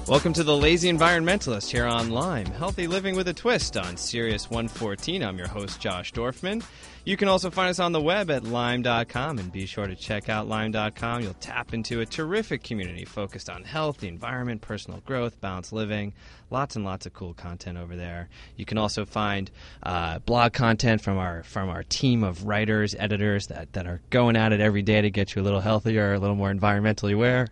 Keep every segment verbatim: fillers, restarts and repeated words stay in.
Welcome to The Lazy Environmentalist here on Lime, Healthy Living with a Twist on Sirius one fourteen. I'm your host, Josh Dorfman. You can also find us on the web at lime dot com, and be sure to check out lime dot com. You'll tap into a terrific community focused on health, the environment, personal growth, balanced living. Lots and lots of cool content over there. You can also find uh, blog content from our from our team of writers, editors that, that are going at it every day to get you a little healthier, a little more environmentally aware.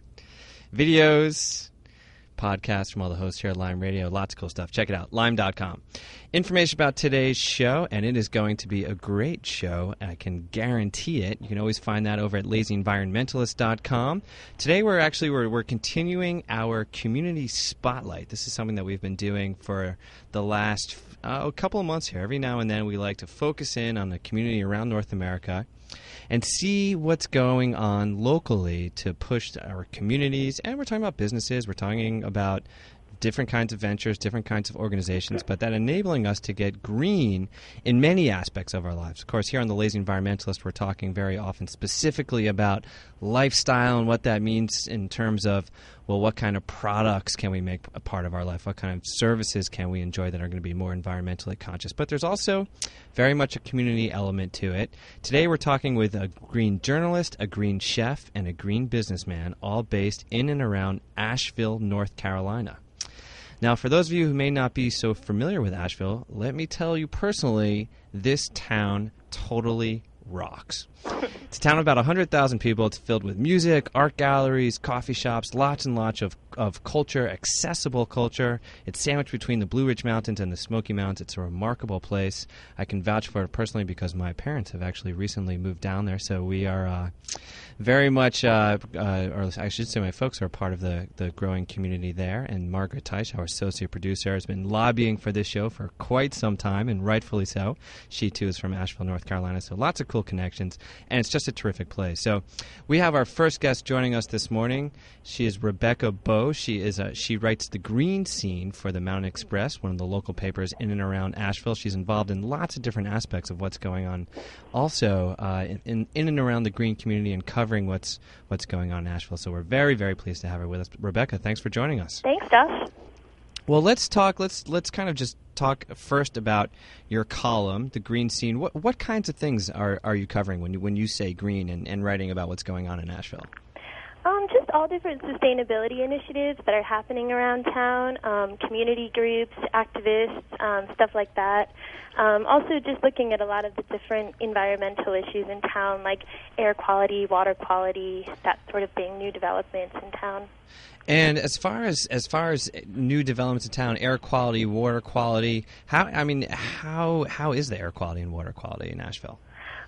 Videos, podcasts from all the hosts here at Lime Radio. Lots of cool stuff. Check it out, lime dot com. Information about today's show, and it is going to be a great show. I can guarantee it. You can always find that over at lazy environmentalist dot com. Today we're actually we're, we're continuing our community spotlight. This is something that we've been doing for the last uh, a couple of months here. Every now and then we like to focus in on the community around North America and see what's going on locally to push our communities. And we're talking about businesses. We're talking about different kinds of ventures, different kinds of organizations, but that enabling us to get green in many aspects of our lives. Of course, here on The Lazy Environmentalist, we're talking very often specifically about lifestyle and what that means in terms of, well, what kind of products can we make a part of our life? What kind of services can we enjoy that are going to be more environmentally conscious? But there's also very much a community element to it. Today we're talking with a green journalist, a green chef, and a green businessman, all based in and around Asheville, North Carolina. Now, for those of you who may not be so familiar with Asheville, let me tell you personally, this town totally rocks. It's a town of about one hundred thousand people. It's filled with music, art galleries, coffee shops, lots and lots of, of culture, accessible culture. It's sandwiched between the Blue Ridge Mountains and the Smoky Mountains. It's a remarkable place. I can vouch for it personally because my parents have actually recently moved down there, so we are uh, very much, uh, uh, or I should say my folks are part of the, the growing community there, and Margaret Teich, our associate producer, has been lobbying for this show for quite some time, and rightfully so. She, too, is from Asheville, North Carolina, so lots of cool connections, and it's just a terrific place. So we have our first guest joining us this morning. She is Rebecca Bowe. She is a, she writes the green scene for the Mountain Express, one of the local papers in and around Asheville. She's involved in lots of different aspects of what's going on also uh, in, in, in and around the green community and covering what's what's going on in Asheville. So we're very, very pleased to have her with us. Rebecca, thanks for joining us. Thanks, Josh. Well, let's talk. Let's let's kind of just talk first about your column, The Green Scene. What what kinds of things are, are you covering when you when you say green and, and writing about what's going on in Asheville? Um, just all different sustainability initiatives that are happening around town, um, community groups, activists, um, stuff like that. Um, also just looking at a lot of the different environmental issues in town, like air quality, water quality, that sort of thing, new developments in town. And as far as as far as new developments in town, air quality, water quality, how I mean, how how is the air quality and water quality in Asheville?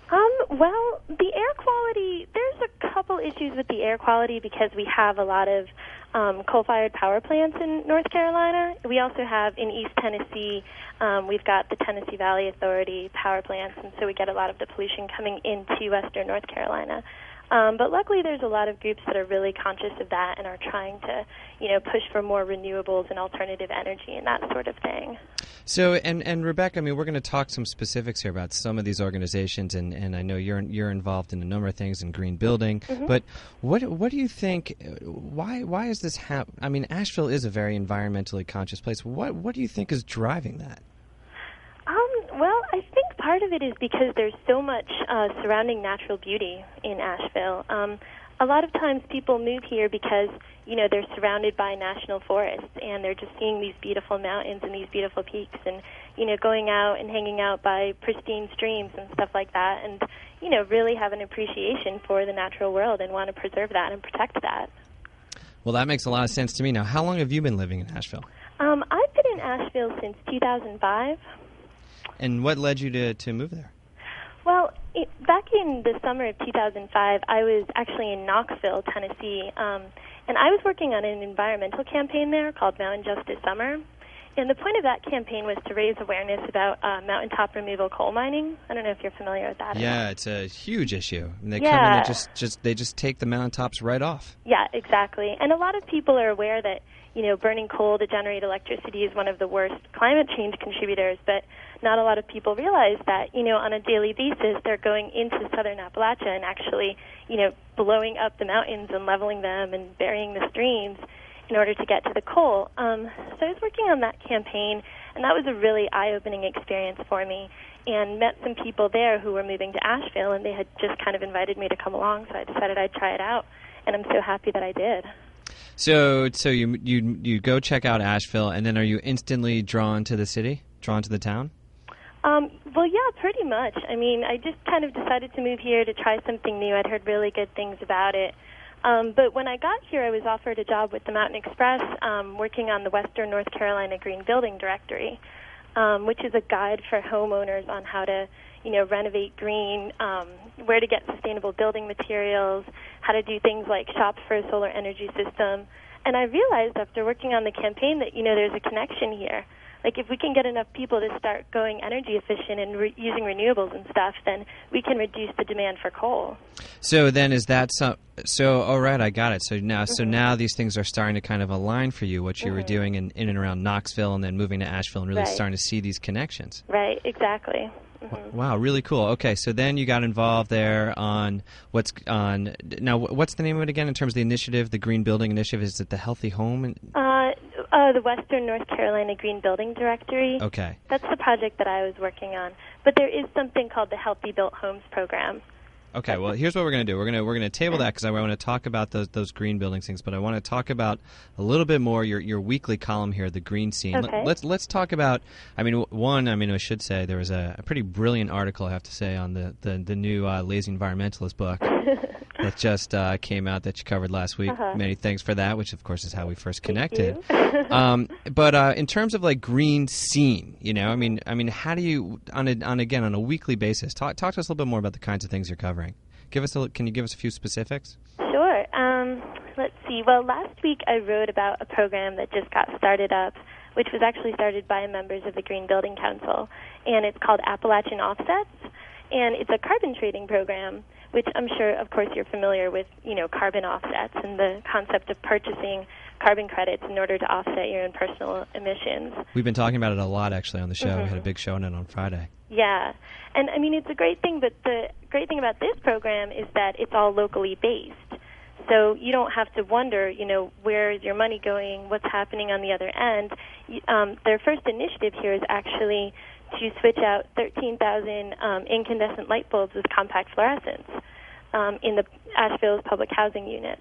Um, well, the air quality, there's a couple issues with the air quality because we have a lot of um, coal-fired power plants in North Carolina. We also have in East Tennessee, um, we've got the Tennessee Valley Authority power plants, and so we get a lot of the pollution coming into western North Carolina. Um, but luckily, there's a lot of groups that are really conscious of that and are trying to, you know, push for more renewables and alternative energy and that sort of thing. So, and, and Rebecca, I mean, we're going to talk some specifics here about some of these organizations, and, and I know you're you're involved in a number of things in green building. Mm-hmm. But what what do you think? Why why is this hap- I mean, Asheville is a very environmentally conscious place. What what do you think is driving that? Um, well, I think part of it is because there's so much uh, surrounding natural beauty in Asheville. Um, a lot of times people move here because, you know, they're surrounded by national forests and they're just seeing these beautiful mountains and these beautiful peaks and, you know, going out and hanging out by pristine streams and stuff like that and, you know, really have an appreciation for the natural world and want to preserve that and protect that. Well, that makes a lot of sense to me. Now, how long have you been living in Asheville? Um, I've been in Asheville since two thousand five. And what led you to, to move there? Well, it, back in the summer of two thousand five, I was actually in Knoxville, Tennessee, um, and I was working on an environmental campaign there called Mountain Justice Summer. And the point of that campaign was to raise awareness about uh, mountaintop removal coal mining. I don't know if you're familiar with that. Yeah, it's a huge issue. And they yeah. come in and just, just they just take the mountaintops right off. Yeah, exactly. And a lot of people are aware that, you know, burning coal to generate electricity is one of the worst climate change contributors, but not a lot of people realize that, you know, on a daily basis they're going into southern Appalachia and actually, you know, blowing up the mountains and leveling them and burying the streams. in order to get to the coal. Um, so I was working on that campaign, and that was a really eye-opening experience for me, and met some people there who were moving to Asheville, and they had just kind of invited me to come along, so I decided I'd try it out, and I'm so happy that I did. So, so you you you go check out Asheville, and then are you instantly drawn to the city, drawn to the town? Um, well, yeah, pretty much. I mean, I just kind of decided to move here to try something new. I'd heard really good things about it. Um, but when I got here, I was offered a job with the Mountain Express, um, working on the Western North Carolina Green Building Directory, um, which is a guide for homeowners on how to, you know, renovate green, um, where to get sustainable building materials, how to do things like shop for a solar energy system. And I realized after working on the campaign that, you know, there's a connection here. Like, if we can get enough people to start going energy efficient and re- using renewables and stuff, then we can reduce the demand for coal. So then is that some, so, all right, I got it. So now, Mm-hmm. so now these things are starting to kind of align for you, what you Mm-hmm. were doing in, in and around Knoxville and then moving to Asheville and really Right. starting to see these connections. Right, exactly. Mm-hmm. Wow, really cool. Okay, so then you got involved there on what's on, now what's the name of it again in terms of the initiative, the Green Building Initiative? Is it the Healthy Home? Uh, uh, the Western North Carolina Green Building Directory. Okay. That's the project that I was working on. But there is something called the Healthy Built Homes Program. Okay, well, here's what we're going to do. We're going to we're going to table that because I want to talk about those those green building things, but I want to talk about a little bit more your your weekly column here, the Green Scene. Okay. Let's let's talk about. I mean, one. I mean, I should say there was a, a pretty brilliant article I have to say on the the, the new uh, Lazy Environmentalist book that just uh, came out that you covered last week. Uh-huh. Many thanks for that, which of course is how we first Thank connected. you. um, but uh, in terms of like Green Scene, you know, I mean, I mean, how do you on a, on again on a weekly basis talk talk to us a little bit more about the kinds of things you're covering? Give us a, can you give us a few specifics? Sure. Um, let's see. Well, last week I wrote about a program that just got started up, which was actually started by members of the Green Building Council, and it's called Appalachian Offsets, and it's a carbon trading program, which I'm sure, of course, you're familiar with, you know, carbon offsets and the concept of purchasing carbon credits in order to offset your own personal emissions. We've been talking about it a lot, actually, on the show. Mm-hmm. We had a big show on it on Friday. Yeah. And, I mean, it's a great thing, but the great thing about this program is that it's all locally based. So you don't have to wonder, you know, where is your money going, what's happening on the other end. Um, their first initiative here is actually to switch out thirteen thousand um, incandescent light bulbs with compact fluorescents um, in the Asheville's public housing units.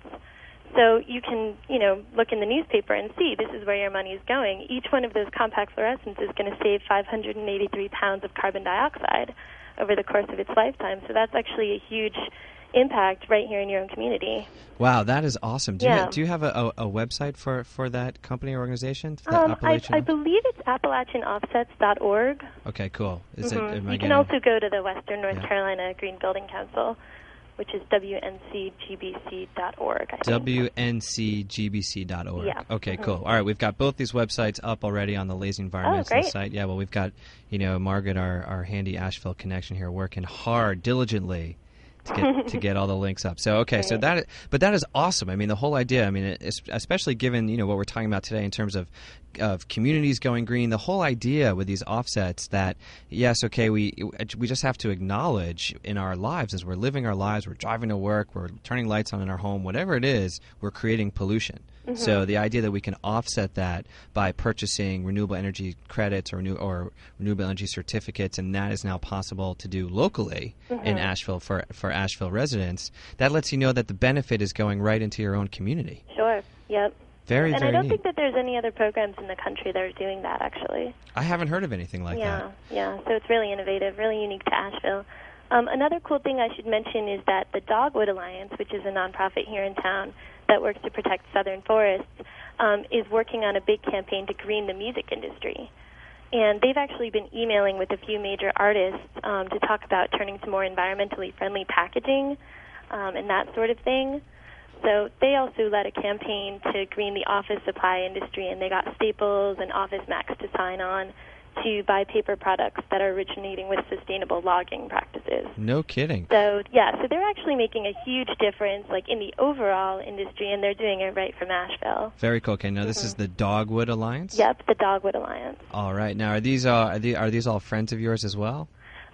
So you can, you know, look in the newspaper and see this is where your money is going. Each one of those compact fluorescents is going to save five hundred eighty-three pounds of carbon dioxide over the course of its lifetime. So that's actually a huge impact right here in your own community. Wow, that is awesome. Do Yeah. you do you have a, a, a website for, for that company or organization? That Um, I, Appalachian- I believe it's appalachian offsets dot org. Okay, cool. Is Mhm. it, am I You can getting- also go to the Western North Yeah. Carolina Green Building Council, which is W N C G B C dot org. I think. W N C G B C dot org. Yeah. Okay, Mhm. cool. All right, we've got both these websites up already on the Lazy Environmentalist Oh, great. site. Yeah, well, we've got, you know, Margaret, our, our handy Asheville connection here, working hard, diligently to get to get all the links up. So, okay, so Great. that, but that is awesome. I mean, the whole idea, I mean, it- it's- especially given, you know, what we're talking about today in terms of of communities going green, the whole idea with these offsets that, yes, okay, we we just have to acknowledge in our lives as we're living our lives, we're driving to work, we're turning lights on in our home, whatever it is, we're creating pollution. Mm-hmm. So the idea that we can offset that by purchasing renewable energy credits or, renew, or renewable energy certificates, and that is now possible to do locally Mm-hmm. in Asheville for, for Asheville residents, that lets you know that the benefit is going right into your own community. Sure. Yep. Very, and very I don't neat. think that there's any other programs in the country that are doing that, actually. I haven't heard of anything like yeah, that. yeah. So it's really innovative, really unique to Asheville. Um, another cool thing I should mention is that the Dogwood Alliance, which is a nonprofit here in town that works to protect southern forests, um, is working on a big campaign to green the music industry. And they've actually been emailing with a few major artists um, to talk about turning to more environmentally friendly packaging um, and that sort of thing. So they also led a campaign to green the office supply industry, and they got Staples and OfficeMax to sign on to buy paper products that are originating with sustainable logging practices. No kidding. So, yeah, so they're actually making a huge difference, like, in the overall industry, and they're doing it right from Asheville. Very cool. Okay, now this is the Dogwood Alliance? Yep, the Dogwood Alliance. All right. Now, are these, uh, are, these, are these all friends of yours as well?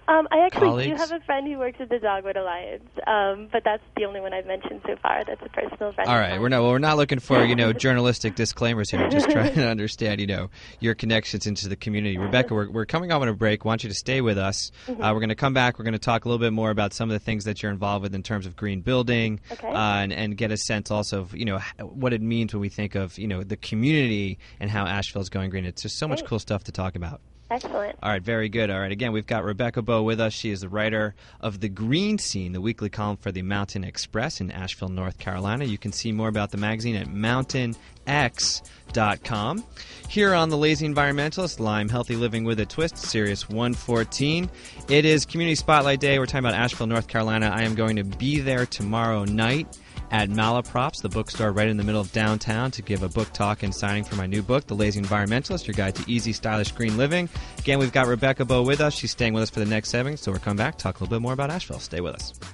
Um, I actually colleagues? do have a friend who works at the Dogwood Alliance, um, but that's the only one I've mentioned so far. That's a personal friend. All right, we're not well, we're not looking for you know journalistic disclaimers here. We're just trying to understand you know your connections into the community. Rebecca, we're we're coming off on a break. I want you to stay with us. Mm-hmm. Uh, we're going to come back. We're going to talk a little bit more about some of the things that you're involved with in terms of green building, okay. uh, and and get a sense also of you know what it means when we think of you know the community and how Asheville's going green. It's just so much Great. cool stuff to talk about. Excellent. All right, very good. All right, again, we've got Rebecca Bowe with us. She is the writer of The Green Scene, the weekly column for the Mountain Express in Asheville, North Carolina. You can see more about the magazine at mountain x dot com. Here on The Lazy Environmentalist, Lime Healthy Living with a Twist, Series one fourteen. It is Community Spotlight Day. We're talking about Asheville, North Carolina. I am going to be there tomorrow night at Malaprops, the bookstore right in the middle of downtown, to give a book talk and signing for my new book, The Lazy Environmentalist, Your Guide to Easy, Stylish Green Living. Again, we've got Rebecca Bowe with us. She's staying with us for the next segment, so we're coming back, talk a little bit more about Asheville. Stay with us.